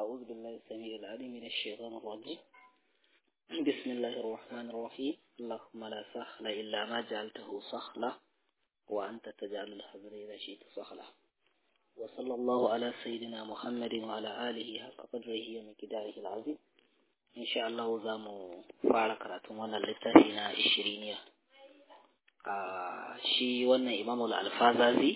أعوذ بالله السميع العليم من الشيطان الرجيم. بسم الله الرحمن الرحيم. اللهم لا سهل إلا ما جعلته سهلا وأنت تجعل الحزن إذا شئت سهلا. وصلى الله على سيدنا محمد وعلى آله حق قدره ومقداره العظيم. إن شاء الله زامو فارقرة وانا لتهينا الشرينية. شي وانا إمام الألفاظي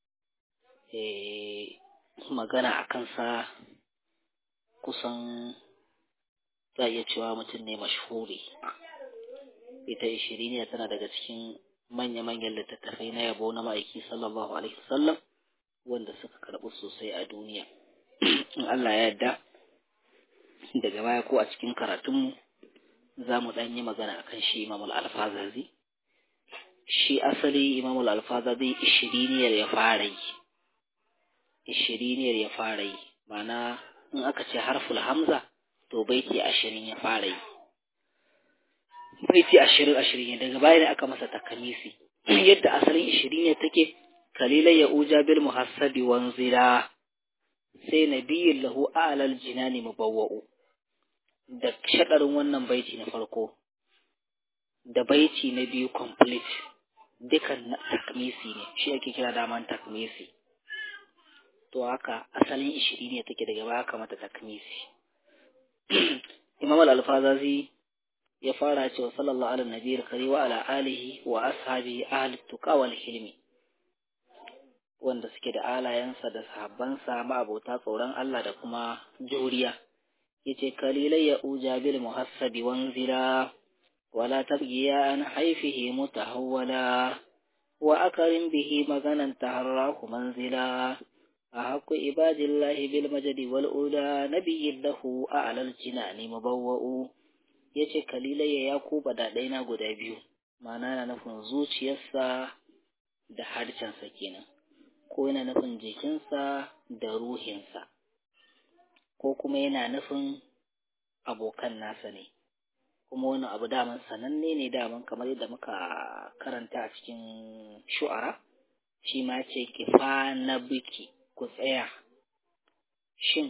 magana a kansa kusan za a iya cewa mutum ne mashhuri. Ita ishiriniya tana daga cikin manya-manyan littattafai na yabo na ma'aiki sallallahu alaihi wasallam wanda suka karɓi sosai a duniya. In Allah ya yarda daga baya ko a cikin karatunmu za mu ɗan yi magana akan shi Imam al-Alfazazi. Shi asali Imam al-Alfazazi ishiriniyar ya fara yi ma'ana in aka ce harful hamza to baiti 20 ya fara yi, baiti 20 daga baya ne aka masa takamisi. Yadda asalin 20 take kalilai ya uja bil muhassabi wanzila sai nabiyyin lahu a'lal jinani mubawwa'u. Da shadarin wannan baiti na farko da baiti na biyu complete dukan takmisi ne, shi ake kira daman takmisi. To haka asalin 20 take daga baya aka mata takmisi. Imam al-Alfazazi ya fara cewa sallallahu alaihi nabiyil karim wa ala alihi wa ashabihi ahli tuqa wal hilmi, wanda suke da alayansa da sahabbansa ma'abota tsoron Allah da kuma juriya. Yace kalilai ya uja bil muhassabi wanzila wala tabghiya an haifihi mutahawwala wa akarim bihi maganan taharrahu manzila أحق عباد الله بالمجد والأولى نبي له أعلى الجنان مبوء. yace kalilai ya kuba da daina guda biyu, ma'ana na nufin zuciyarsa da harshensa kenan, ko yana nufin jikinsa da ruhinsa, ko kuma yana nufin abokan nasa ne. Kuma wani abu daman sananne ne daman kamar yadda muka karanta a cikin shu'ara, shi ma ce kifa na biki ku tsaya, shin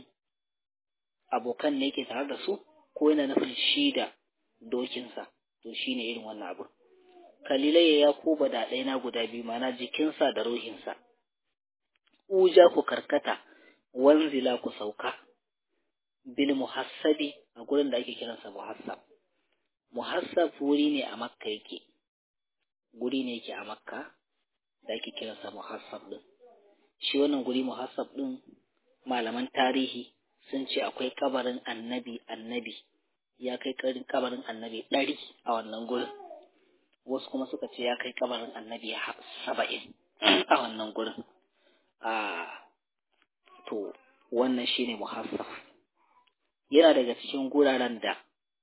abokan ne ke tare da su ko yana nufin shi da dokinsa? To shi ne irin wannan abu. Kalilai ya kuba da ɗaina guda biyu, mana jikinsa da ruhinsa. Uja ku karkata, wanzila ku sauka, bil muhassabi a gurin da ake kiransa muhassab. Muhassab wuri ne a Makka yake, guri ne yake a Makka da ake kiransa muhassab din. Shi wannan guri muhassab din malaman tarihi sun ce akwai kabarin annabi ya kai kabarin annabi 100 a wannan gurin. Wasu kuma suka ce ya kai kabarin annabi 70 a wannan gurin. To wannan shine muhassab. Yana daga cikin guraren da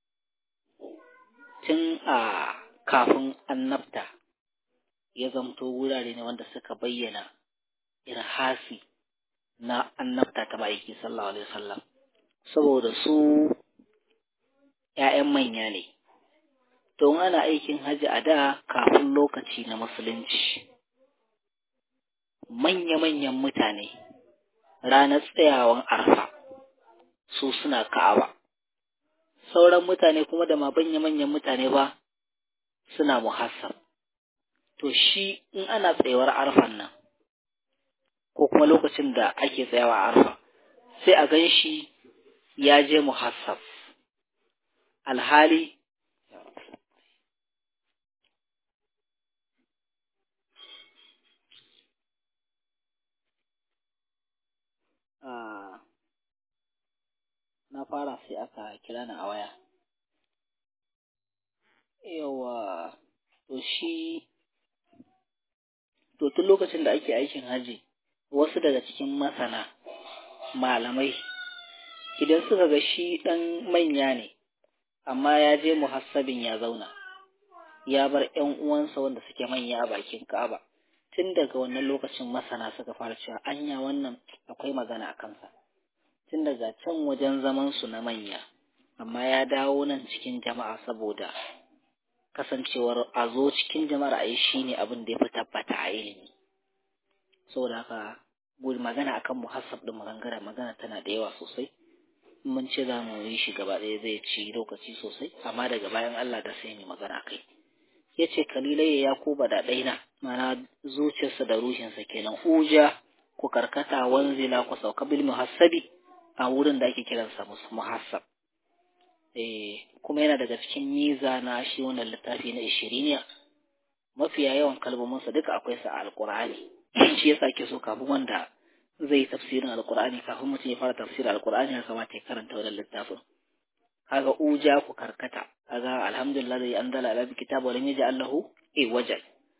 tun kafin annabta ya zamto wurare ne wanda suka bayyana irhasi na annabta ta ma'aiki sallallahu alaihi wasallam, saboda su ‘ya'yan manya ne. Don ana aikin hajji a da kafin lokaci na musulunci, manya-manyan mutane ranar tsayawan arfa su suna Ka'aba, sauran mutane kuma da ma manya-manyan mutane ba suna muhassab. To shi in ana tsayawar arfan nan ko kuma lokacin da ake tsayawa a arfa, sai a gan shi ya je muhassab, alhali na fara sai aka kira ni a waya. Yawa, to tun lokacin da ake aikin haji, wasu daga cikin masana malamai idan suka ga shi ɗan manya ne amma ya je muhassabin ya zauna ya bar ƴan uwansa wanda suke manya a bakin Ka'aba, tun daga wannan lokacin masana suka fara cewa anya wannan akwai magana a kansa. Tun daga can wajen zaman su na manya amma ya dawo nan cikin jama'a, saboda kasancewar a zo cikin jama'ar a yi shi ne abin da ya fi tabbata a ilimi. Saboda haka magana akan muhassab din magana tana da yawa sosai. mun ce za mu yi shi gaba ɗaya zai ci lokaci sosai, amma daga bayan Allah da sai mu magana kai. Ya ce kalilai ya kuba da ɗaina, mana zuciyarsa da ruhinsa kenan, uja ku karkata wanzila ku sauka bil muhassabi a wurin da ake kiransa muhassab. Kuma yana daga cikin miza na shi wannan littafi na ishiriniya, mafiya yawan kalmominsa duka akwai sa a alƙur'ani. Shi yasa ke so kafin wanda zai tafsirin alƙur'ani, kafin mutum ya fara tafsirin alƙur'ani ya kamata ya karanta wannan littafin. Kaga uja ku karkata, kaga alhamdulillah zai anzala ala kitabu lam yaj'al lahu wajal.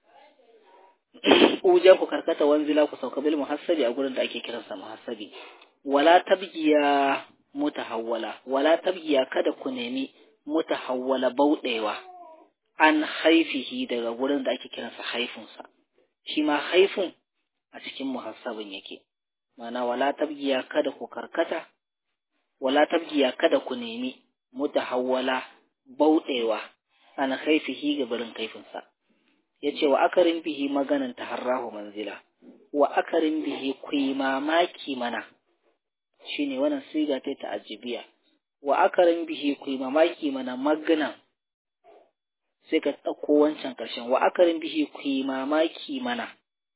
Uja ku karkata wanzila ku sauka bil muhassabi a gurin da ake kiransa muhassabi. Wala tabgiya mutahawwala, wala tabgiya kada ku nemi mutahawwala bauɗewa an haifihi daga gurin da ake kiransa haifinsa. Shi ma haifin a cikin muhassabin yake. Mana wala tabgiya kada ku karkata, wala tabgiya kada ku nemi mutahawwala bauɗewa an haifihi ga barin kaifinsa. Yace wa akarin bihi maganan taharrahu manzila, wa akarin bihi ku yi mamaki mana, shine wannan siga ta ta'ajjibiya. Wa akarin bihi ku yi mamaki mana maganan, sai ka ɗauko wancan ƙarshen, wa akarin bihi ku yi mamaki mana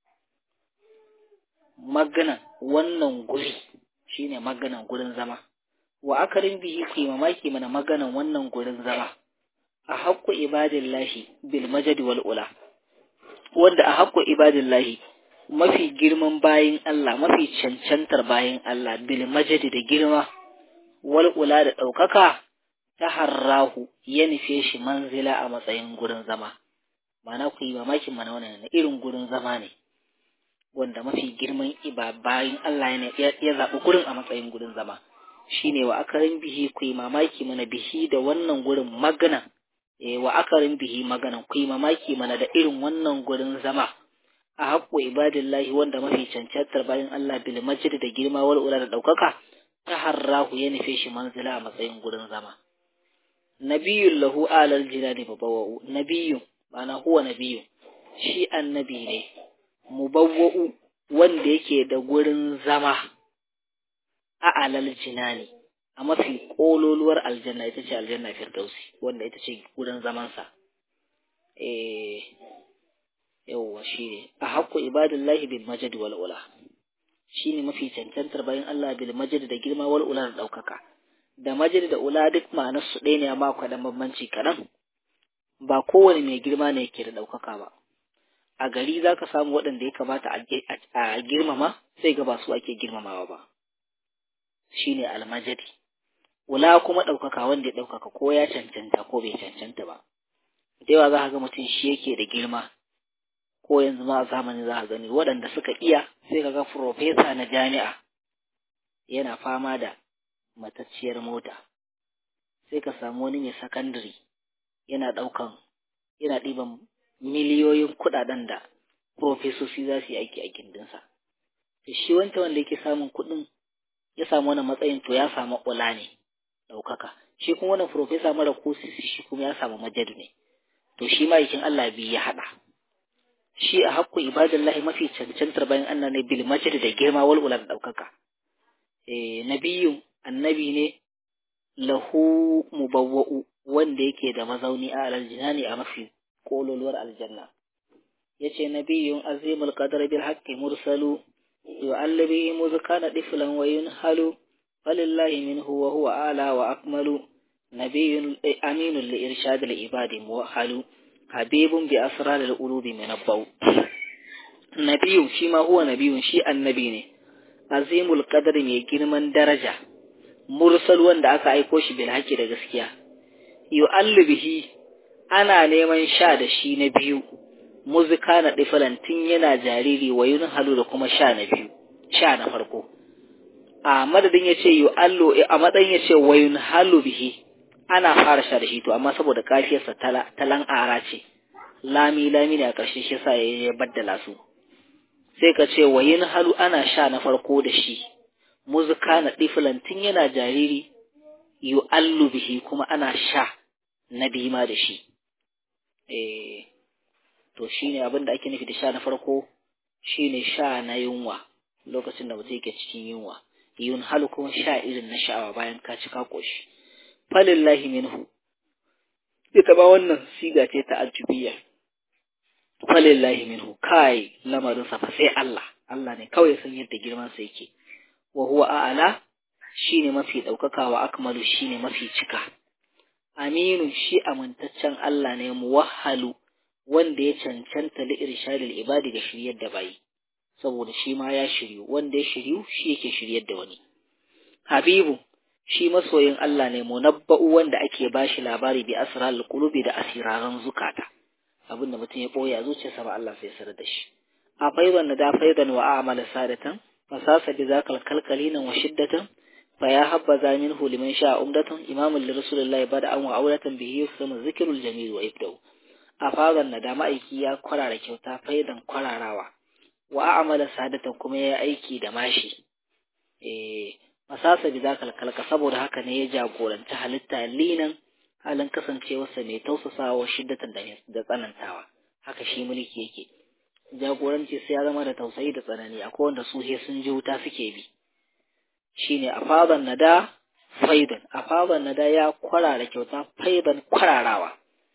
maganan wannan guri, shine maganan gurin zama. Wa akarin bihi ku yi mamaki mana maganan wannan gurin zama. A haƙƙo ibadillahi bil majadi wal ula, wanda a haƙƙo ibadillahi mafi girman bayin Allah, mafi cancantar bayin Allah, bil majadi da girma, wal ula da ɗaukaka, ta harrahu ya nufe shi manzila a matsayin gurin zama. Mana ku yi mamakin mana wannan irin gurin zama ne, wanda mafi girman bayin Allah ya zaɓi gurin a matsayin gurin zama. Shine wa akarin bihi ku yi mamaki mana bihi da wannan gurin magana. Wa akarin bihi magana ku yi mamaki mana da irin wannan gurin zama. A haƙƙo ibadillahi wanda mafi cancantar bayan Allah bil majid da girma wal ula da ɗaukaka, ta harrahu ya nufe shi manzila a matsayin gurin zama. Nabiyyun lahu alal jinani mubawwa'u, nabiyyun ma'ana huwa nabiyyun, shi annabi ne, mubawwa'u wanda yake da gurin zama a alal jinani, a mafi ƙololuwar aljanna, ita ce aljanna firdausi, wanda ita ce gurin zamansa. Yawwa shi ne a haƙƙo ibadillahi bil majid wal ula, shi ne mafi cancantar bayan Allah bil majid da girma wal ula da ɗaukaka. Da majid da ula duk ma'anar su ɗaya ne, amma akwai ɗan bambanci kaɗan. Ba kowane mai girma ne yake da ɗaukaka ba. A gari za ka samu waɗanda ya kamata a girmama, sai ga ba su ake girmamawa ba. Shi ne almajadi. Ula kuma ɗaukaka, wanda ya ɗaukaka ko ya cancanta ko bai cancanta ba. Da yawa za ka ga mutum shi yake da girma, ko yanzu ma a zamani za ka gani waɗanda suka iya, sai ka ga profesa na jami'a yana fama da matacciyar mota. Sai ka samu wani mai sakandare yana ɗiban miliyoyin kuɗaɗen da profesoci za su yi aiki a gindinsa. Shi wanda yake samun kuɗin ya samu wani matsayin, to ya samu ula ne, ɗaukaka. Shi kuma wani profesa mara ko sisi, shi kuma ya samu majadu ne. To shi ma'aikin Allah biyu ya haɗa. Shi a haƙƙo ibadallahi mafi cancantar bayan Allah ne bil majid da girma wal ula da ɗaukaka. Nabiyyun annabi ne, lahu mubawwa'u wanda yake da mazauni a aljinani a mafi kololuwar aljanna. Yace nabiyyun azimul qadar bil haqqi mursalu, yu'allibi muzkana diflan wa yunhalu, falillahi minhu wa huwa ala wa akmalu. Nabiyyun aminun li irshad al ibadi muwahhalu, habibun bi asrar al qulubi munabbau. Nabiyyun shi ma huwa nabiyyun, shi annabi ne, azimul qadar mai girman daraja, mursal wanda aka aiko shi bil haqqi da gaskiya. Yu'allibihi ana neman sha da shi na biyu, muzika na difalantin yana jariri, wa yunhalu da kuma sha na biyu, sha na farko. A madadin ya ce yu'allu, a matsayin ya ce wa yunhalu bihi, ana fara sha da shi, to amma saboda kafiyarsa talan ara ce, lami ne a ƙarshe, shi sa ya baddala su. Sai ka ce wa yunhalu ana sha na farko da shi, muzika na difalantin yana jariri, yu'allu bihi kuma ana sha na biyu ma da shi. To shi ne abin da ake nufi da sha na farko, shi ne sha na yunwa, lokacin da mutum yake cikin yunwa. yun halu kuma sha irin na sha'awa bayan ka ci ka koshi falillahi minhu ita ba wannan siga ce ta ajubiyya falillahi minhu kai lamarin sa fa sai Allah ne kawai san yadda girman sa yake wa huwa a'ala shine mafi daukaka wa akmalu shine mafi cika aminu shi amintaccen Allah ne muwahhalu wanda ya cancanta li irshadil ibadi ga shiryar da bayi saboda shi ma ya shiryu wanda ya shiryu shi yake shiryar da wani habibu shi masoyin Allah ne munabba'u wanda ake bashi labari bi asrarul qulubi da asiraran zukata abinda mutum ya boye a zuciyarsa ba Allah sai sanar da shi a faidan da faidan wa a'mala sadatan fasasa bi zakal kalqalinan wa shiddatan fa ya habbaza minhu liman sha'a umdatan imamul lirasulillahi bada'an wa auratan bihi yusamu zikrul jamil wa ibda'u a faidan da ma'aiki ya kwarara kyauta faidan kwararawa wa a'mala sadatan kuma ya aiki da mashi masasa bi zakal kalqa saboda haka ne ya jagoranci halitta linan halin kasancewarsa mai tausasawa shiddatan da tsanantawa haka shi mulki yake jagoranci sai ya zama da tausayi da tsanani akwai wanda su he sun ji wuta suke bi shine afadan nada faidan afadan nada ya kwarara kyauta faidan kwararawa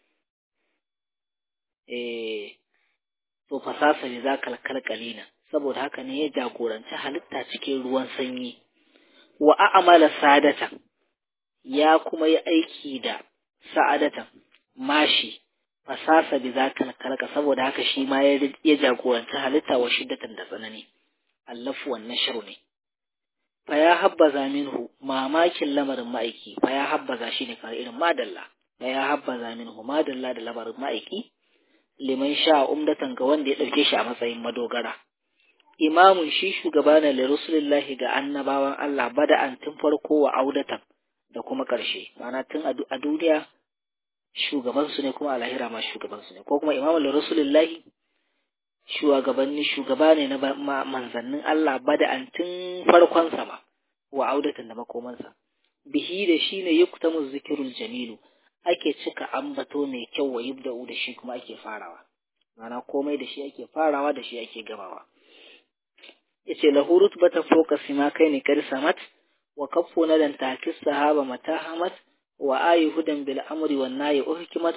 to fasasa ne zakal kalkalina saboda haka ne ya jagoranci halitta cikin ruwan sanyi wa a'mala sadatan ya kuma yi aiki da sa'adatan mashi fasasa bi zakal kalka saboda haka shi ma ya jagoranci halitta wa shiddatan da tsanani allafu wan nashru ne fa ya habbaza minhu mamakin lamarin ma'aiki fa ya habbaza shi ne kare irin madalla fa ya habbaza minhu madalla da lamarin ma'aiki liman sha umdatan ga wanda ya dauke shi a matsayin madogara imamun shi shugaba ne li rasulillahi ga annabawan Allah bada'an tun farko wa audatan da kuma karshe ma'ana tun a duniya shugaban su ne kuma a lahira ma shugaban su ne ko kuma imamu rasulullahi shugaba ne na manzannin Allah bada'an tun farkon sama wa audatan da makoman sa bihi da shine yuktamu zikrul jamilu ake cika ambato mai kyau wa yibda'u da shi kuma ake farawa ma'ana komai da shi ake farawa da shi ake gamawa yace lahu rutbata fawqa simakaini karsamat wa kaffu nadan takis sahaba matahamat wa ayi hudan bil amri wan nahi uhkimat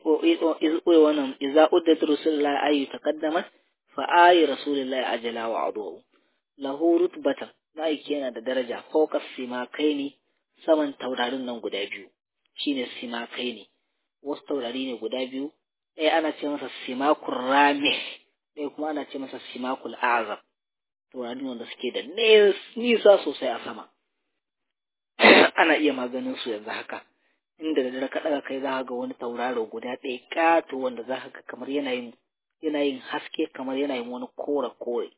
wa iza uddat rasulullahi ayi taqaddamat fa ayi rasulullahi ajala wa adu lahu rutbatan laiki yana da daraja fawqa simakaini saman taurarin nan guda biyu shine simakaini wasu taurari ne guda biyu ɗaya ana ce masa simakul ramih ɗaya kuma ana ce masa simakul a'zam taurari wanda suke da nisa sosai a sama ana iya maganin su yanzu haka inda da dare ka daga kai za ka ga wani tauraro guda ɗaya ƙato wanda za ka ga kamar yana yin haske kamar yana yin wani kore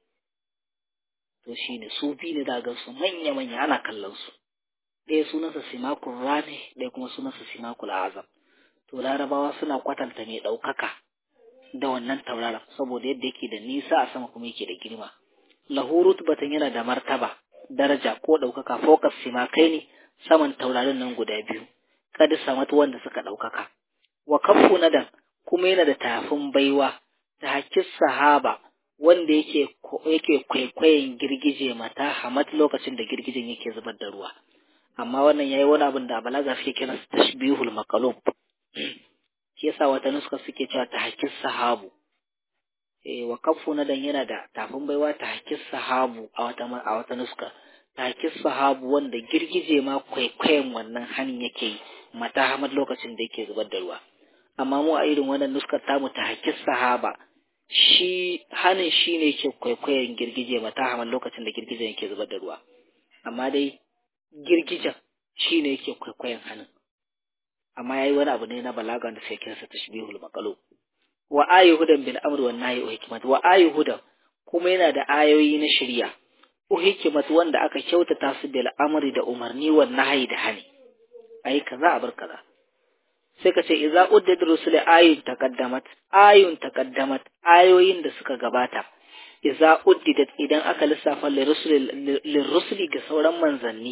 to shine su biyu ne da ga su manya ana kallon su ɗaya sunansa simakul rami ɗaya kuma sunansa simakul azam to larabawa suna kwatanta mai ɗaukaka da wannan tauraron saboda yadda yake da nisa a sama kuma yake da girma lahu rutbatan yana da martaba daraja ko ɗaukaka focus simakai ne saman taurarin nan guda biyu kada samat wanda suka ɗaukaka wa kafu nadan kuma yana da tafin baiwa ta hakis sahaba wanda yake kwaikwayon girgije mata hamat lokacin da girgijen yake zubar da ruwa amma wannan yayi wani abin da balaga suke kira tashbihul maqlub shi yasa wata nuska suke cewa ta hakis sahabu wa kafu nadan yana da tafin baiwa ta hakis sahabu a wata nuska ta hakis sahabu wanda girgije ma kwaikwayon wannan hanin yake yi mata hamad lokacin da yake zubar da ruwa amma mu a irin wannan nuskar tamu ta hakis sahaba shi hanin shi ne ke kwaikwayon girgije mata hamad lokacin da girgijen yake zubar da ruwa amma dai girgijen shi ne yake kwaikwayon hanin amma yayi wani abu ne na balaga da sai kinsa tashbihul maqlub wa ayyuhudan bil amri wan nahyi wa hikmat wa ayyuhudan kuma yana da ayoyi na shari'a hikmat wanda aka kyautata su bil amri da umarni wan nahyi da hani ayi kaza a bar kaza sai ka ce idza uddat rusul ayun taqaddamat ayoyin da suka gabata idza uddidat idan aka lissafa lirrusuli ga sauran manzanni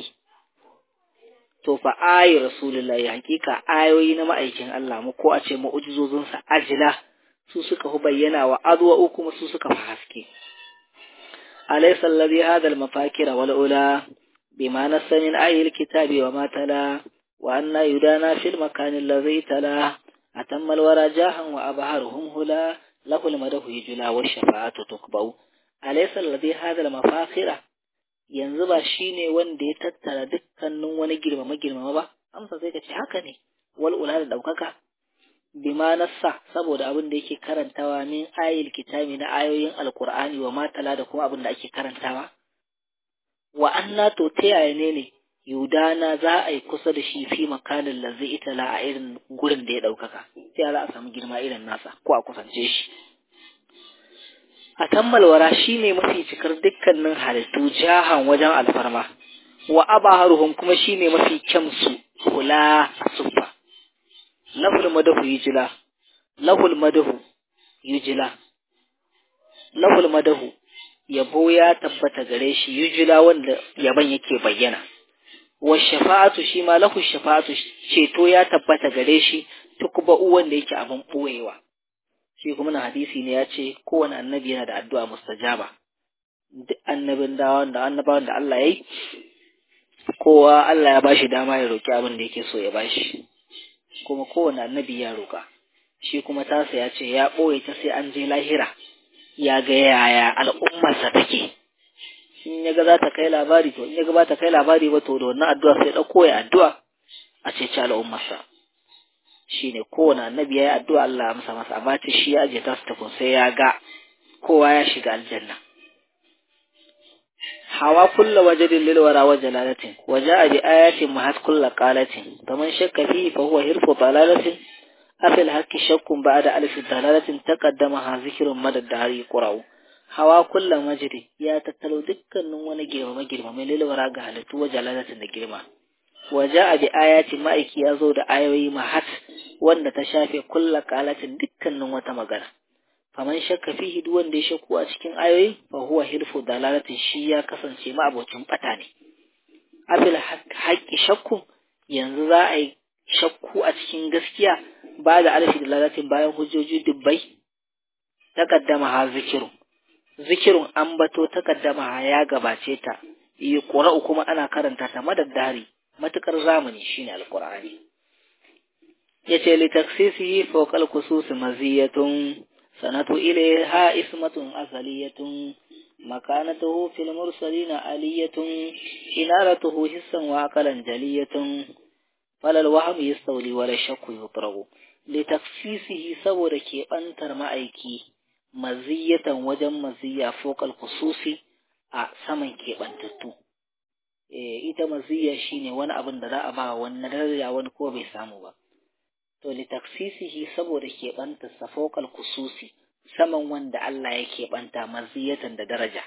to fa ayi rasulullahi hakika ayoyi na ma'aikin Allah mu ko a ce mu'jizozin sa ajila su suka hu bayyana wa adwa kuma su suka fa haske alaysa alladhi hadha al-mafakira wal ula بما نص من آي الكتاب وما تلا وأن يدانا في المكان الذي تلا أتم الورى جاها وأبهرهم هلا له المده يجلا والشفاعة تقبو أليس الذي هذا المفاخرة yanzu ba shine wanda ya tattara dukkanin wani girmama ba amsa sai ka ce haka ne wal ula da daukaka bima nassa saboda abin da yake karantawa min ayil kitabi na ayoyin alqur'ani wa matala da kuma abin da ake karantawa wa anna to ta yaya ne yudana za a yi kusa da shi fi makanin lazai itala a irin gurin da ya daukaka sai za a samu girma irin nasa ko a kusance shi a tammalwara shi ne mafi cikar dukkanin halittu jahan wajen alfarma wa abaharuhum kuma shi ne mafi kyamsu kula a suffa lahul madahu yujila lahul madahu yabo ya tabbata gare shi yujila wanda yaban yake bayyana wa shafa'atu shi ma lahu shafa'atu ceto ya tabbata gare shi tukba'u wanda yake abin boyewa shi kuma na hadisi ne ya ce kowane annabi yana da addu'a mustajaba duk annabawan da Allah ya yi kowa Allah ya bashi dama ya roki abin da yake so ya bashi kuma kowane annabi ya roka shi kuma tasa ya ce ya ɓoye ta sai an je lahira ya ga yaya al'ummarsa take in ya ga za ta kai labari to in ya ga ba ta kai labari ba to da wannan addu'a sai ɗauko ya addu'a a ceci al'ummarsa shine kowane annabi ya yi addu'a Allah amsa masa amma ta shi ya aje ta su takun sai ya ga kowa ya shiga aljanna hawa kulla wajadin lil wara wa jalalatin wa ja'a bi ayatin mahat kulla qalatin faman shakka fi fa huwa hirfu dalalatin afil haqqi shakkun ba'da alif dalalatin taqaddama zikrun madad dari qura'u hawa kulla majdi ya tattalo dukkanin wani girma lil wara ga halittu wa jalalatin da girma waja'a bi ayatin ma'aiki ya zo da ayoyi mahat wanda ta shafe kulla qalatin dukkanin wata magana faman shakka fihi duk wanda ya shakku a cikin ayoyi fa huwa hirfu dalalatin shi ya kasance ma abocin bata ne abil haqqi shakku yanzu za a yi shakku a cikin gaskiya ba da alfi dalalatin bayan hujjoji dubbai takaddama ha zikirun ambato takaddama ya gabace ta yi qura'u kuma ana karanta ta madaddari matukar zamani shine alqur'ani yace li taksisihi fawqa al-khusus maziyatun sanatu ilayha ismatun azaliyatun makanatuhu fil mursalina aliyatun inaratuhu hissan wa aqalan jaliyatun falal wahm yastawli wala shakku yutragu li taksisihi saboda ke bantar ma'aiki maziyatan wajen maziya fawqa al-khususi a saman ke bantattu ita maziyya shine wani abin da za a ba wani daraja wani ko bai samu ba to li taksisihi saboda ke banta safokal kususi saman wanda Allah yake banta maziyatan da daraja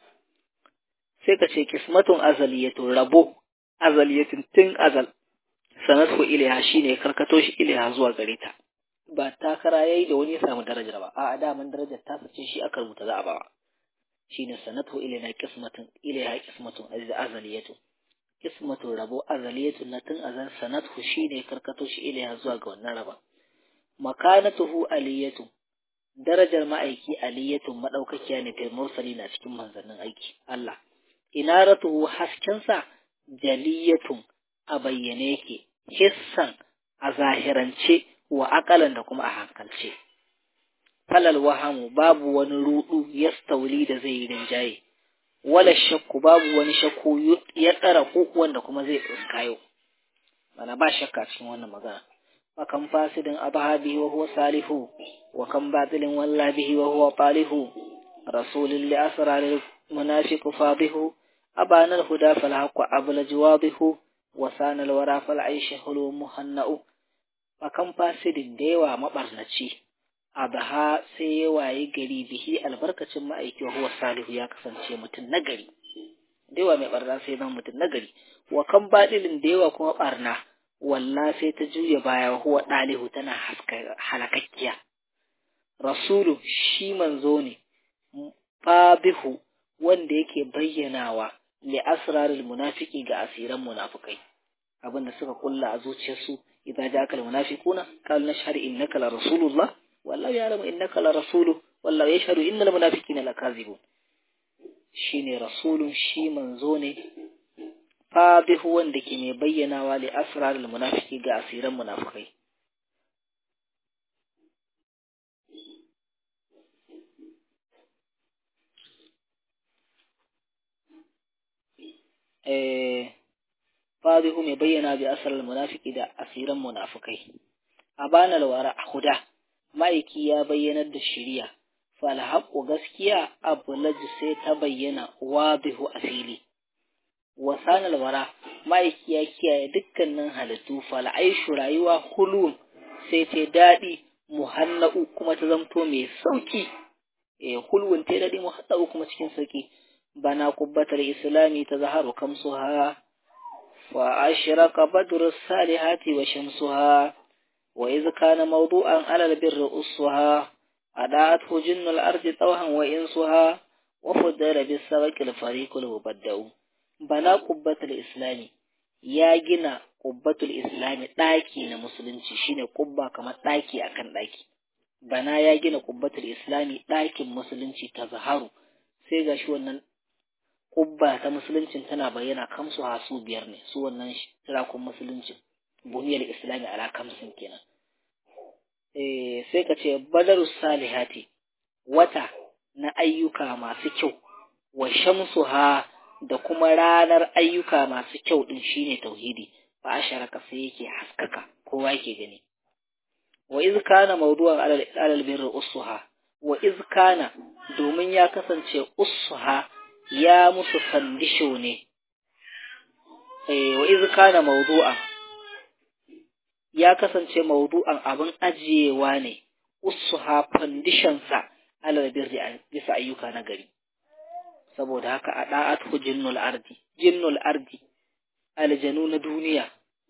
sai ka ce kismatun azaliyatun rabo azaliyatun tun azal sanatu ilaiha shine karkato shi ilaiha zuwa gare ta ba takara yayi da wani ya samu darajar ba a daman darajar ta sace shi aka rubuta za a ba shine sanatu ilaina qismatun ilaiha qismatun azaliyatu qismatun rabo azaliyatu natin azan sanatu shine karkato shi ilaiha zuwa ga wannan raba makanatuhu aliyatu darajar ma'aiki aliyatu madaukakiya ne fil mursalina cikin manzannin aiki Allah inaratuhu haskensa jaliyatun a bayyane yake hissan a zahirance wa aqalan da kuma a hankalce falal wahamu babu wani rudu yastauli da zai yi rinjaye wala shakku babu wani shakku ya tsara ko wanda kuma zai tsinkayo mana ba shakka cikin wannan magana wa kan fasidin abahabi wa huwa salihu wa kan batilin wallabihi wa huwa talihu rasulul li asraril munafiqu fadihu abana al huda fal haqqu abla jawabihu wa sanal wara fal aish hulu muhannau wa kan fasidin da yawa mabarnaci abaha sai ya waye gari bihi albarkacin ma'aiki huwa salihu ya kasance mutum nagari dewa mai barna sai zan mutum nagari wa kan badilin dewa kuma barna walla sai ta juya baya huwa dalihu tana haska halakakkiya rasulu shi manzo ne fabihu wanda yake bayyanawa li asrarul munafiqi ga asiran munafikai abinda suka kulla a zuciyarsu idan ja'aka al munafiquna qalu nashhadu innaka la rasulullah wallahu ya'lamu innaka la rasuluhu wallahu yashhadu innal munafiqina lakazibun shine rasulun shi manzo ne fadihu wanda ke mai bayyanawa li asrarul munafiki ga asiran munafikai. Fadihu mai bayyana bi asrarul munafiki da asiran munafikai. Abana alwara huda ma'aiki ya bayyanar da shari'a fal haqqu gaskiya ablaj sai ta bayyana wadihu asili. Wasan alwara ma'aiki ya kiyaye dukkanin halittu fal aishu rayuwa hulun sai ta daɗi muhanna'u kuma ta zamto mai sauki. Hulun ta daɗi muhanna'u kuma cikin sauki. Bana kubbatar islami ta zaharu kamsuha wa ashraka badru salihati wa shamsuha wa iz kana mawdu'an ala albirri ussuha ada'athu jinnul ardi tawhan wa insuha wa fuddala bis sabaqil fariqul mubaddau. Bana kubbatul islami ya gina kubbatul islami ɗaki na musulunci shine kubba kamar ɗaki akan ɗaki. Bana ya gina kubbatul islami ɗakin musulunci ta zaharu sai gashi wannan kubba ta musuluncin tana bayyana kamsu hasu biyar ne su wannan tirakun musuluncin buniyar islami ala kamsin kenan. Sai ka ce badarus salihati wata na ayyuka masu kyau wa shamsuha da kuma ranar ayyuka masu kyau din shine tauhidi fa asharaka sai yake haskaka kowa yake gani. Wa iz kana mawdu'an alal birri ussuha wa iz kana domin ya kasance ussuha ya musu fandisho ne. Wa iz kana mawdu'an ya kasance mawdu'an abin ajiyewa ne ussuha fandishon sa alal birri bisa ayyuka na gari. Saboda haka a da'atu jinnul ardi aljanu na duniya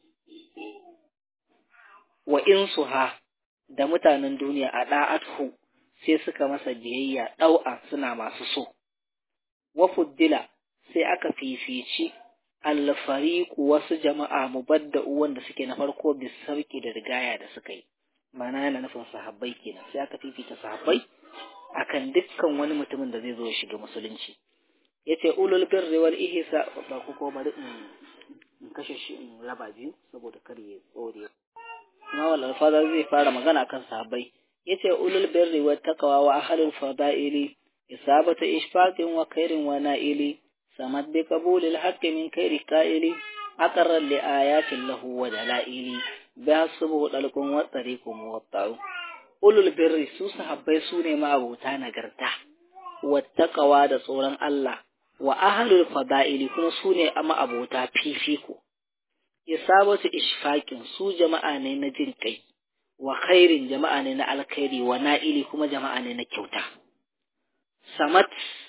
wa insuha da mutanen duniya a da'atu sai suka masa biyayya dau'a suna masu so. Wa fuddila sai aka fifici alfariqu wasu jama'a mubadda'u wanda suke na farko bisarki da rigaya da suka yi. Mana yana nufin sahabbai kenan sai aka fifita sahabbai akan dukkan wani mutumin da zai zo ya shiga musulunci. Yace ulul birri wal ihsa ba ku ko bari in kashe shi in raba biyu saboda kar ya tsore. Na wal fadal zai fara magana akan sahabbai. Yace ulul birri wat taqwa wa ahlul fadaili isabatu ishfaqin wa khairin wa na'ili samad bi qabulil haqqi min khairi qa'ili aqarra li ayatin lahu wa dalaili basubu dalqun wa tariqum muwatta'u. Ulul birri su sahabbai su ne ma abota nagarta wattaqawa da tsoron Allah wa ahlul fada'ili kuma su ne ama abota fifiko. Isabatu ishfaqin su jama'a ne na jin kai wa khairin jama'a ne na alkhairi wa na'ili kuma jama'a ne na kyauta. Samat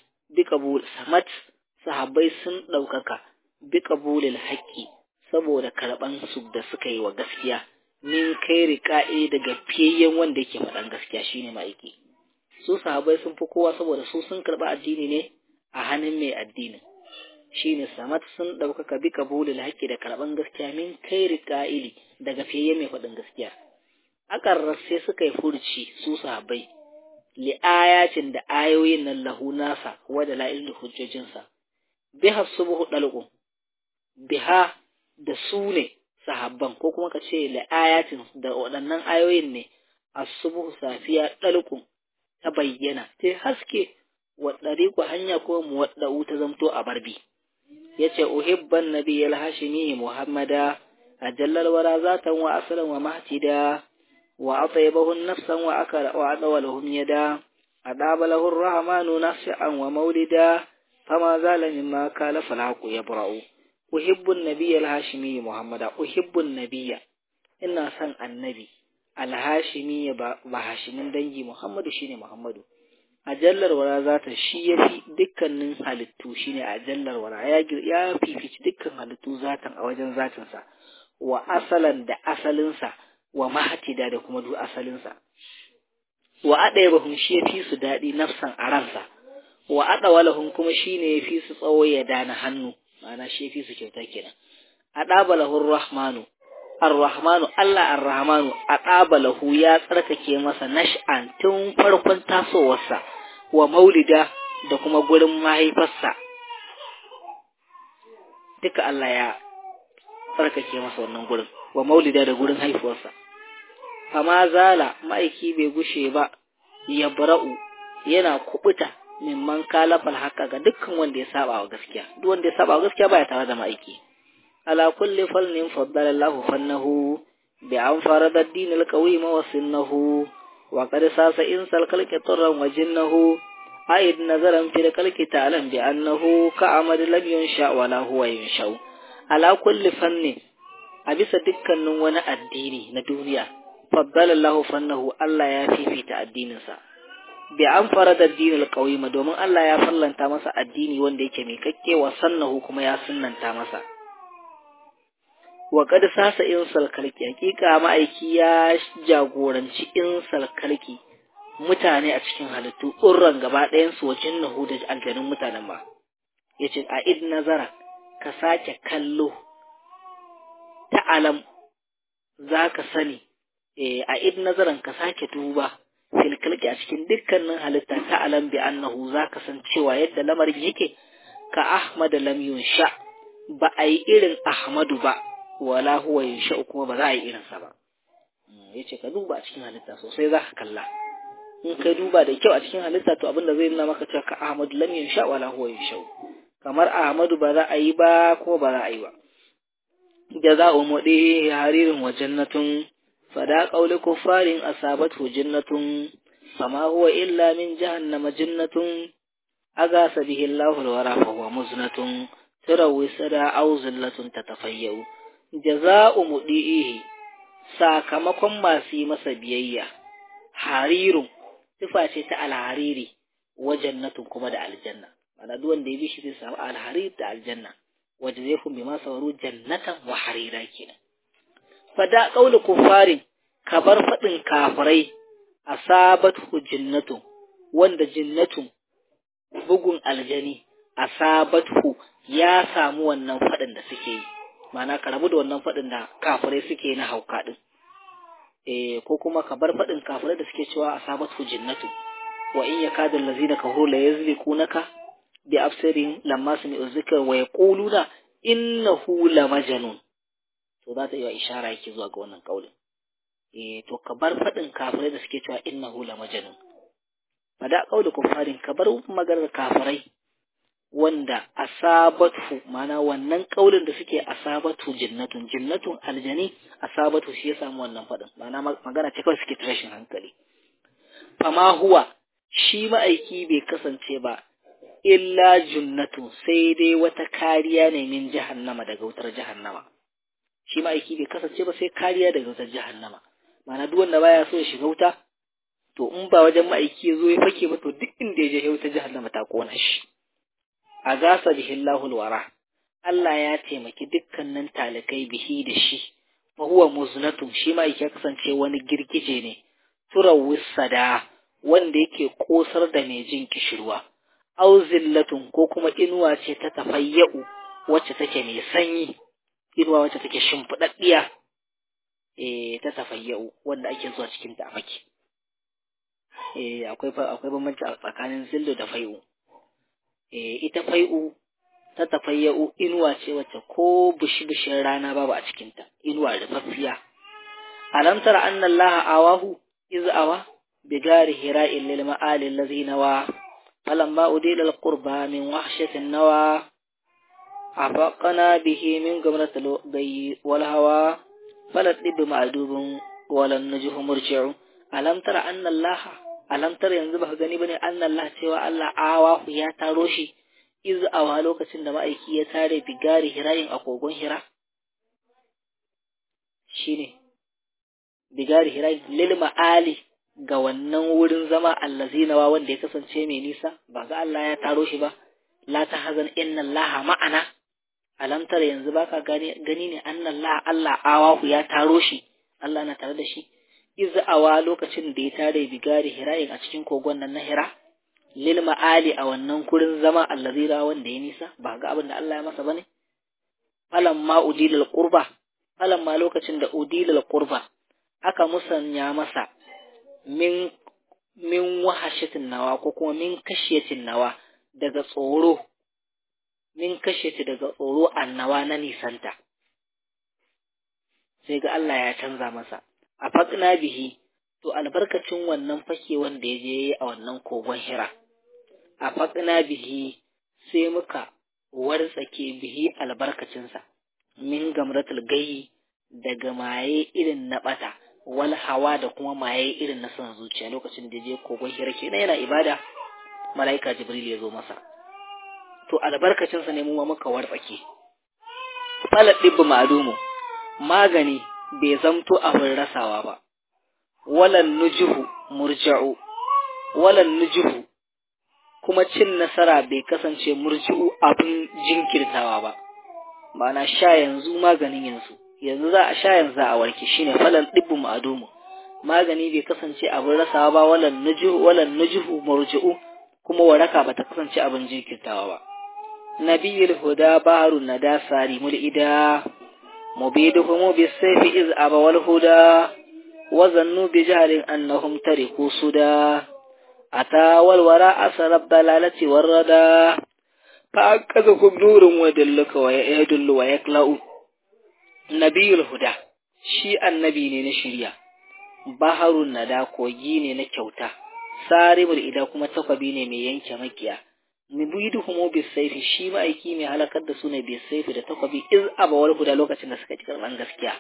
sahabbai sun ɗaukaka bi qabulil haqqi saboda karɓan su da suka yi wa gaskiya min khairi qa'i daga fiyayyen wanda yake faɗan gaskiya shine ma'aiki. Su sahabbai sun fi kowa saboda su sun karɓi addini ne a hannun mai addinin shine samat sun ɗaukaka bi qabulil haqqi da karɓan gaskiya min khairi qa'ili daga fiyayyen mai faɗin gaskiya. Akan sai suka yi furci su sahabbai li ayatin da ayoyin nan lahu nasa wa da la'il da hujjojinsa biha subuhu dalqu biha da su ne sahabban ko kuma ka ce li ayatin da waɗannan ayoyin ne as-subuhu safiya dalqu ta bayyana ta haske wa dariqu hanya ko muwadda'u ta zamto a barbi. Yace uhibban nabiyal hashimi muhammada ajallal wara zatan wa aslan wa mahtida وأطيبه النفسا وأدولهم يدا أداب له الرحمن نافعا ومولدا فما زال مما كان فالحق يبرأ. أحب النبي الهاشمي محمد أحب النبي إن سن النبي الهاشمي بهاشمين دنجي محمد شيني محمد أجلر ولا ذات الشيء في دكا ننسى للتو شيني أجلر ولا يا في دكا للتو ذاتا أوجن ذاتا وأصلا دا أصلنسا wa mahatida da kuma duk asalinsa. Wa adayabahum shi yafi su daɗi nafsan a ransa, wa adawalahum kuma shine yafi su tsawo ya dana hannu, ma'ana shi yafi su kyauta kenan. Adabalahu ar-rahmanu Allah ar-rahmanu adabalahu ya tsarkake masa nash'an tun farkon tasowarsa wa maulida da kuma gurin mahaifarsa. duka Allah ya tsarkake masa wannan gurin, wa maulida da gurin haifuwarsa. Fama zala ma'aiki bai gushe ba, ya bara'u yana kubuta mimman kalafal haka ga dukkan wanda ya saba wa gaskiya. Duk wanda ya saba wa gaskiya baya tare da ma'aiki. Ala kulli fannin faddala Allahu fannahu bi an farada ad-din al-qawim wa sunnahu wa qad sasa insal khalqi turran wa jinnahu aid nazaran fi khalqi ta'lam bi annahu ka'amad lam yunsha wa la huwa yunsha. Ala kulli fannin, a bisa dukkanin wani addini na duniya, faddala Allahu fannahu, Allah ya fifita addininsa. Bi an farada ad-din al-qawim, domin Allah ya fallanta masa addini wanda yake mai kakke, wa sannahu kuma ya sunnanta masa. Wa qad sasa insal kalki, hakika ma'aiki ya jagoranci insal kalki, mutane a cikin halittu urran gaba ɗayan su, wajen nahu da aljanun mutanen ba. Yace a id nazara, ka sake kallo, ta'alam zaka sani, a id nazaran ka sake duba, fil kalki a cikin dukkanin halitta, ta'alam bi annahu zaka san cewa yadda lamarin yake, ka Ahmad lam yunsha, ba a yi irin Ahmadu ba, wala huwa yunsha kuma ba za a yi irinsa ba. Yace ka duba a cikin halitta sosai za ka kalla. In ka duba da kyau a cikin halitta, to abinda zai nuna maka cewa ka Ahmadu lam yunsha wala huwa yunsha. Kamar Ahmadu ba za a yi ba kuma ba za a yi ba. Jaza'u mudi haririn wa jannatun, fada qawli kuffarin asabatu jannatun, fama huwa illa min jahannama jannatun, agasa bihi Allahu al-wara fa huwa muznatun, turawi sada aw zillatun tatafayyu. Jaza'u mudihi, sakamakon masu yi masa biyayya, harirun, tufa ce ta alhariri, wa jannatun kuma da aljanna. Ana duk wanda ya bi shi zai samu alharir da aljanna, wanda zai fi bima sawaru jannatan wa harira kenan. Fada qaulu kufarin, kabar fadin kafirai, asabatu jannatu, wanda jinnatun bugun aljani, asabatu ya samu wannan fadin da suke yi. Ma'ana ka rabu da wannan fadin da kafirai suke na hauka din. Ko kuma kabar fadin kafirai da suke cewa asabatu jannatu, wa in yakadu allazina kafaru la yazlikunaka bi absarin lamma sami'u dhikra wa yaquluna innahu lamajnun. To za ta yi ishara yake zuwa ga wannan kaulin. To ka bar fadin kafirai da suke cewa innahu lamajnun. Fada kaulu kufarin, ka bar maganar kafirai wanda asabatu, mana wannan kaulin da suke asabatu jinnatun aljani, asabatu shi ya samu wannan fadin, mana magana ce kawai suke rashin hankali. Fama huwa, shi ma'aiki bai kasance ba, illa junnatu, sai dai wata kariya ne min jahannama, daga wutar jahannama. Shi ma'aiki bai kasance ba sai kariya daga wutar jahannama. Mana duk wanda baya so ya shiga wuta, to in ba wajen ma'aiki ya zo ya fake ba, to duk inda ya je wutar jahannama ta kona shi. A gasa bihi Allahul wara, Allah ya taimaki dukkanin talikai bihi da shi, fa huwa muznatun, shi ma'aiki ya kasance wani girgije ne, turawis sada, wanda yake kosar da mai jin kishirwa. Au zillatun, ko kuma inuwa ce ta tafayya'u, wacce take mai sanyi, inuwa wacce take shimfiɗaɗɗiya, ta tafayya'u, wanda ake zuwa cikin ta a faki. Akwai bambanci tsakanin zillu da fai'u. Ita fai'u ta tafayya'u inuwa ce wacce ko bushi-bushin rana babu a cikinta, inuwa rufaffiya. Alam tara anna Allah awahu iz awa bi gari hira'in lil ma'ali allazi nawa, falamma udila al-qurba min wahshatin nawa, afaqana bihi min gamratil bayyi wal hawa, faladid ma'dubun walan najhu murji'u. Alam tara anna Allah, alam tara yanzu baka gani bane anna Allah, cewa Allah awahu ya taro shi, iz awa lokacin da ma'aiki ya tare bigari hira'in a kogon hira, shine bigari hira'in lil ma'ali, ga wannan wurin zama allazinawa wanda ya kasance mai nisa, ba ga Allah ya taro shi ba. La tahzan inna Allah ma'ana, alam tara yanzu baka gani ne anna Allah awahu ya taro shi, Allah na tare da shi. Iz awa lokacin da ya tare bigari hira'in a cikin kogon nan na hira, lil ma'ali a wannan kurin zama allazira wanda ya nisa, ba ga abin da Allah ya masa bane. Falamma udilal qurba, falamma lokacin da udilal qurba aka musanya masa min wahashatin nawa, ko kuma min kashiyatin nawa, daga tsoro min kashe ta daga tsoro annawa na nisanta sai ga Allah ya canza masa a faƙna bihi to albarkacin wannan fake wanda ya je a wannan kogon Hira a faƙna bihi sai muka wartsake bihi albarkacinsa min gamratul gayi daga maye irin na bata wal hawa da kuma maye irin na son zuciya lokacin da je kogon Hira kenan yana ibada malaika Jibril ya zo masa to albarkacinsa ne mu ma muka wartsake falat dibbu ma'lumu magani bai zamto abin rasawa ba walan nujuhu murja'u walan nujuhu kuma cin nasara bai kasance murji'u abin jinkirtawa ba ma'ana sha yanzu maganin yanzu za a sha yanzu a warke shine falal dibbu ma'dumu magani bai kasance abin rasawa ba walan nujuhu murji'u kuma waraka bata kasance abin jinkirtawa ba nabiyul huda baharun nada sarimul ida mubiduhum bisayfi iz abawal huda wa zannu bi jahlin annahum tariku suda ata wal wara asrab dalalati warada fa akazukum nurun wa dallaka wa yadullu wa yakla'u nabiyul huda shi annabi ne na shari'a baharun nada kogi ne na kyauta saribul ida kuma takwabi ne mai yanke makiya mubiduhum bisayfi shi ma'aiki mai halakar da su ne bisayfi da takwabi iz abawal huda lokacin da suka ci karban gaskiya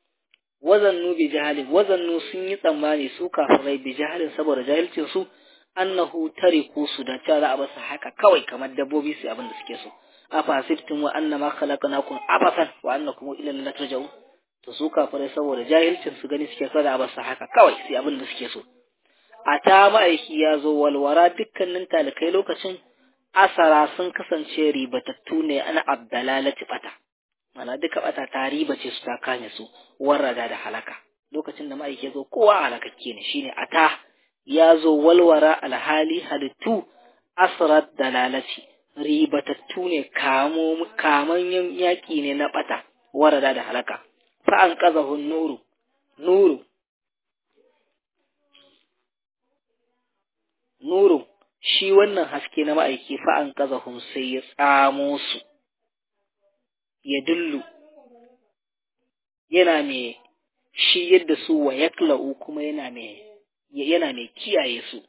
wazannu bi jahalin wazannu sun yi tsammani su kafirai bi jahalin saboda jahilcin su annahu tariku su da ta za a basu haka kawai kamar dabbobi su abin da suke so afa siftum wa annama khalaqnakum abathan wa annakum ila la turja'un to su kafirai saboda jahilcin su gani suke so da a basu haka kawai sai abin da suke so ata ma'aiki ya zo walwara dukkanin talikai lokacin asara sun kasance ribatattu ne ana abdalalati bata mana duka bata ta riba ce su ta kame su warrada da halaka lokacin da ma'aiki ya zo kowa halakakke ne shine ata ya zo walwara alhali halittu asrat dalalati ribatattu ne kaman yaki ne na bata warrada da halaka fa an qazahu nuru shi wannan haske na ma'aiki fa an qazahum sai ya tsamo su ya dullu yana mai shi yadda su wa yakla'u kuma yana mai kiyaye su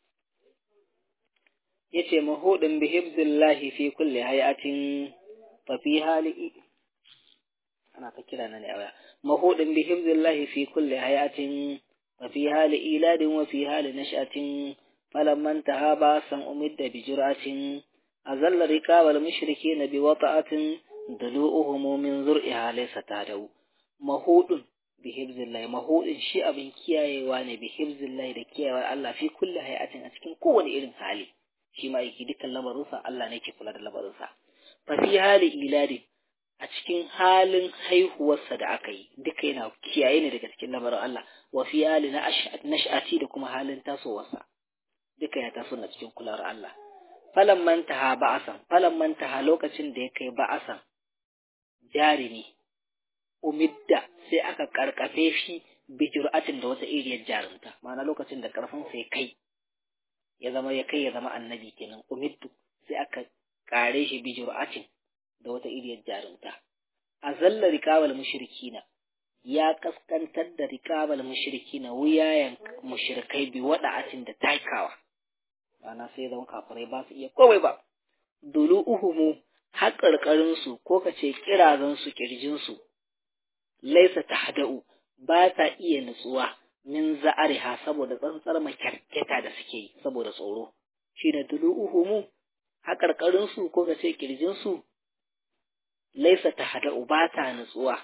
yace mahudin bihibzillahi fi kulli hayatin fa fi hali ana ta kira na ne aya mahudin bihibzillahi fi kulli hayatin fa fi hali iladin wa fi hali nash'atin falamman tahaba san umidda bi jur'atin azalla rikabal mushrikeena bi wata'atin dulu'uhum min zur'iha laysa tadau mahudun bihibzillahi mahudin shi abin kiyayewa ne bihibzillahi da kiyayewar Allah fi kulli hayatin a cikin kowane irin hali shi ma yake dukkan lamarinsa Allah ne ke kula da lamarinsa fa fi hali iladi a cikin halin haihuwarsa da aka yi duka yana kiyaye ne daga cikin lamarin Allah wa fi hali nash'ati da kuma halin tasowarsa duka ya taso na cikin kulawar Allah falamman taha lokacin da ya kai ba'asan jarimi umidda sai aka karkafe shi bi jur'atin da wata iriyar jarumta ma'ana lokacin da karfin sai kai ya zama annabi kenan umiddu sai aka kare shi bi jur'atin da wata iriyar jarumta azalla riqabal mushrikina ya kaskantar da riqabal mushrikina wuyayen mushrikai bi wada'atin da taikawa ana sai zan kafirai ba su iya komai ba dulu'uhumu haƙarƙarin su ko kace kirazan su kirjin su laysa tahda'u ba ta iya nutsuwa min za'ariha saboda tsantsar makyarketa da suke yi saboda tsoro shine dulu'uhumu haƙarƙarin su ko kace kirjin su laysa tahda'u ba ta nutsuwa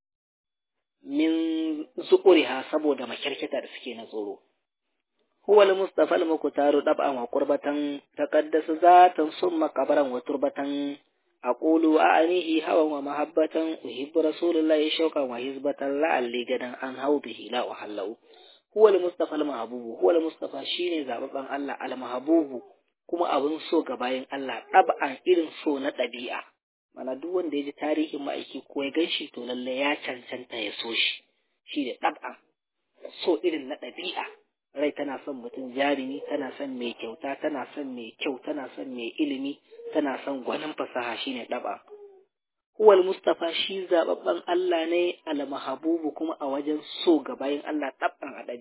min zuquriha saboda makyarketa da suke na tsoro huwa al-mustafa al-muqtaru dab'an wa qurbatan taqaddas zatan summa qabran wa turbatan aqulu a'anihi hawan wa mahabbatan uhibbu rasulullahi shawqan wa hizbatan la'alli gadan an hawdihi la uhallu huwa al-mustafa al-mahbubu huwa al-mustafa shine zababban Allah al-mahbubu kuma abun so ga bayin Allah dab'an irin so na dabi'a mana duk wanda ya ji tarihin ma'aiki ko ya ganshi to lalle ya cancanta ya so shi shine dab'an so irin na dabi'a rai tana son mutum jarumi tana son mai kyauta tana son mai kyau tana son mai ilimi tana son gwanin fasaha shine daba. Huwal Mustafa shi zababban Allah ne al-mahabubu kuma a wajen so ga bayin Allah dabban a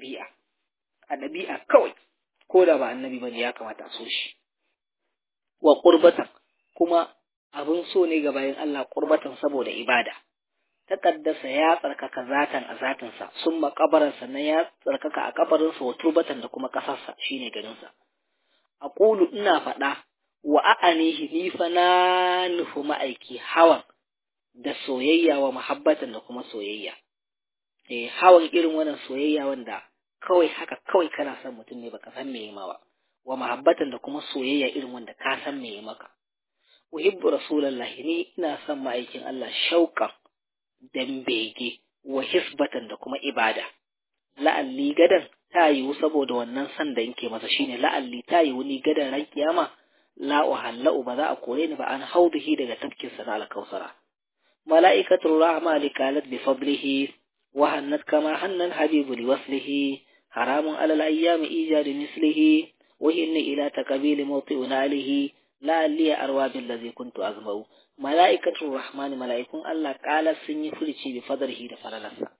ɗabi'a kawai ko da ba annabi bane ya kamata a so shi. Wa qurbatan kuma abin so ne ga bayin Allah qurbatan saboda ibada. Taqaddasa ya tsarkaka zatan a zatinsa sun makabaran sannan ya tsarkaka a kabarinsa wa turbatan da kuma kasarsa shine garinsa. Aqulu ina faɗa wa a'anihi ni fa na nufu ma'aiki hawan da soyayya wa muhabbatan da kuma soyayya. Hawan irin wannan soyayya wanda kawai haka kawai kana son mutum ne baka san me yi ma ba, wa muhabbatan da kuma soyayya irin wanda ka san me yi maka. Uhibbu rasulullahi ni ina son ma'aikin Allah shauqan dan bege wa hisbatan da kuma ibada. La'alli gadan ta yiwu saboda wannan san da yake masa shine la'alli ta yiwu ni gadan ran kiyama la uhallau ba za a kore ni ba an haudihi daga tafkin sa na alkausara. Mala'ikatul rahma likalat bi fadlihi wa hannat kama hannal habibu li waslihi haramun alal ayyami ijadu mislihi wa inni ila taqabili mawti'un alihi la'alli arwa billazi kuntu azmau. Mala'ikatul rahmani mala'ikun Allah qalat sun yi furici bi fadlihi da falalarsa.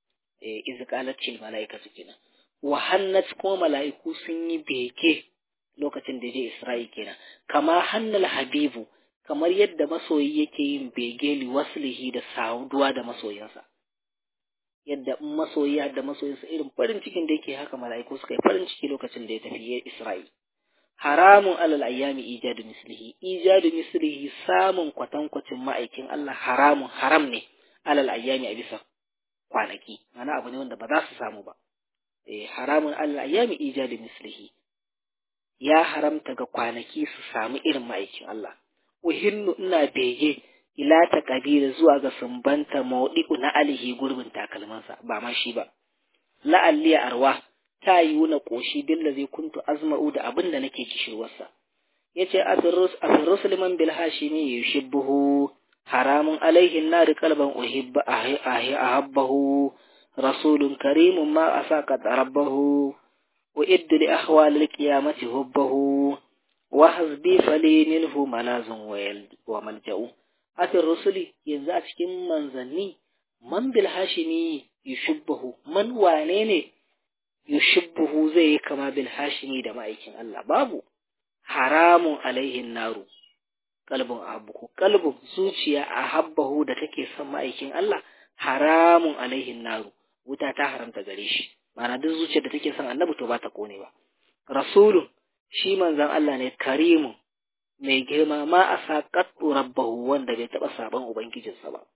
Iz qalat til mala'ikatu kenan. Wa hannat kuma mala'iku sun yi beke lokacin da je Isra'i kenan. Kama hannal habibu kamar yadda masoyi yake yin bege li waslihi da sauduwa da masoyinsa. Yadda masoyi da masoyinsa irin farin cikin da yake haka mala'iku suka yi farin ciki lokacin da ya tafi Isra'i. Haramun alal ayyami ijadu mislihi samun kwatankwacin ma'aikin Allah haram ne alal ayyami a bisa kwanaki mana abu ne wanda ba za su samu ba. Haramun alal ayyami ijadu mislihi ya haramta ga kwanaki su samu irin ma'aikin Allah. Uhinnu ina bege ila ta kabila zuwa ga sumbanta maudi'u na alihi gurbin takalmansa ba ma shi ba. La'alliya arwa ta yiwu na ƙoshi billazi kuntu azma'u da abin da nake kishirwarsa. Yace afirrus liman bil hashimi yushibbuhu haramun alaihi nari qalban uhibba ahabbahu rasulun karimun ma asaka rabbahu wa iddu li ahwalil qiyamati hubbahu wa hasbi fali minhu malazun wa malja'u. Afir rusuli yanzu a cikin manzanni man bil hashimi yushibbuhu man wane ne yushibbuhu zai yi kama bil hashimi da ma'aikin Allah babu. Haramun alaihin naru kalbun abuku kalbun zuciya a habbahu da take son ma'aikin Allah haramun alaihin naru wuta ta haramta gare shi ma'ana duk zuciyar da take son annabi to ba ta kone ba. Rasulun shi manzon Allah ne karimun mai girma ma a saƙaɗu rabbahu wanda bai taɓa sabon ubangijinsa ba.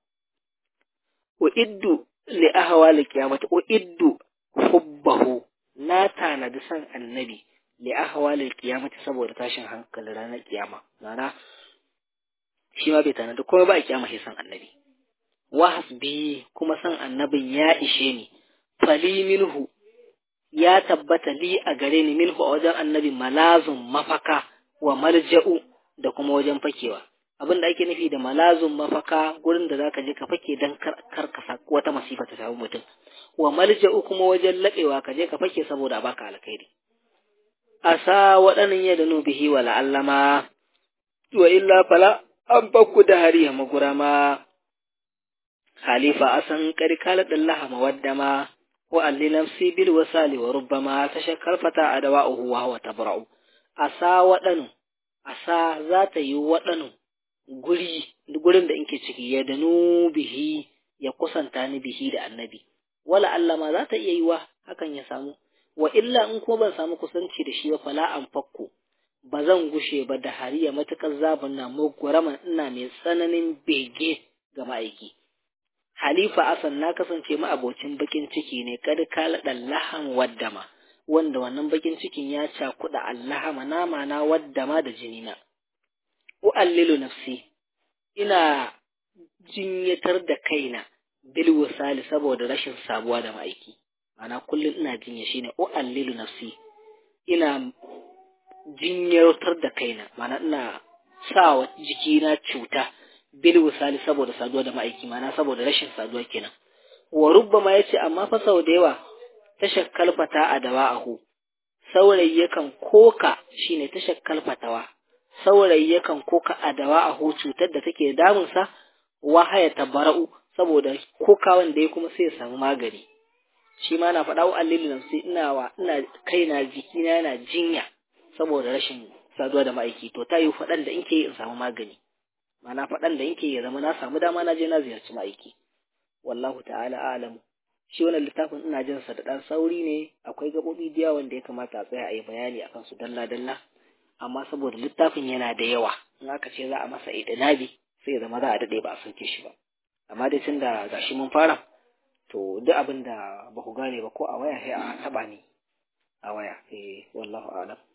Wa iddu li ahwali qiyamati wa iddu hubbahu na tanadi san annabi li ahwalil qiyamati saboda tashin hankali ranar kiyama mana shi ma bai tanadi kuma ba kiyama sai san annabi. Wa hasbi kuma san annabin ya ishe ni fali minhu ya tabbata li a gare ni minhu a wajen annabi malazun mafaka wa malja'u da kuma wajen fakewa. Abin da ake nufi da malazun mafaka gurin da zaka je ka fake dan karkasa wata masifa ta samu mutum. Wa malja'u kuma wajen laɓewa ka je ka fake saboda baka alkhairi. Asa waɗannan ya danu bihi wa la'allama wa illa fala an fakku da hariya magurama. Khalifa asan karkala dallaha mawaddama wa alli nafsi bil wasali wa rubbama tashakkar fata adawa'uhu wa huwa tabra'u. Asa waɗanu asa za ta yi waɗanu gurin da inke ciki ya danu bihi ya kusanta ni bihi da annabi. Wala Allah ma za ta iya yiwa hakan ya samu. Wa illa in ko ban samu kusanci da shi ba fala an fakku ba zan gushe ba da hariya matukar zabin na mugwaraman ina mai tsananin bege ga ma'aiki. Halifa asan na kasance ma'abocin bakin ciki ne kad kala dallahan waddama wanda wannan bakin cikin ya cakuɗa allahama nama na waddama da jinina. U'allilu nafsi ina jinyatar da kaina bil wasali saboda rashin sabuwa da ma'aiki. Ana kullum ina jinya shine u'allilu nafsi ina jinyatar da kaina mana ina sawa jikina cuta bil wasali saboda saduwa da ma'aiki mana saboda rashin saduwa kenan. Wa rubbama yace amma fa sau da yawa tashakkal fata a dawa'ahu saurayi yakan koka shine tashakkal fatawa saurayi yakan koka adawa a cutar da take damunsa wahaya tabara'u saboda kokawan da ya kuma sai ya samu magani shi ma na faɗa wa allilin sai ina kaina jikina yana jinya saboda rashin saduwa da ma'aiki to ta yi faɗan da inke in samu magani mana faɗan da inke ya zama na samu dama na je na ziyarci ma'aiki wallahu ta'ala a'lamu shi wannan littafin ina jin sa da dan sauri ne akwai gabobi da yawa wanda ya kamata a tsaya a yi bayani akan su dalla dalla amma saboda littafin yana da yawa in aka ce za a masa idinabi sai ya zama za a dade ba a sauke shi ba amma dai tunda gashi mun fara to duk abin da ba ku gane ba ko a waya sai a taba ni a waya wallahu a'lam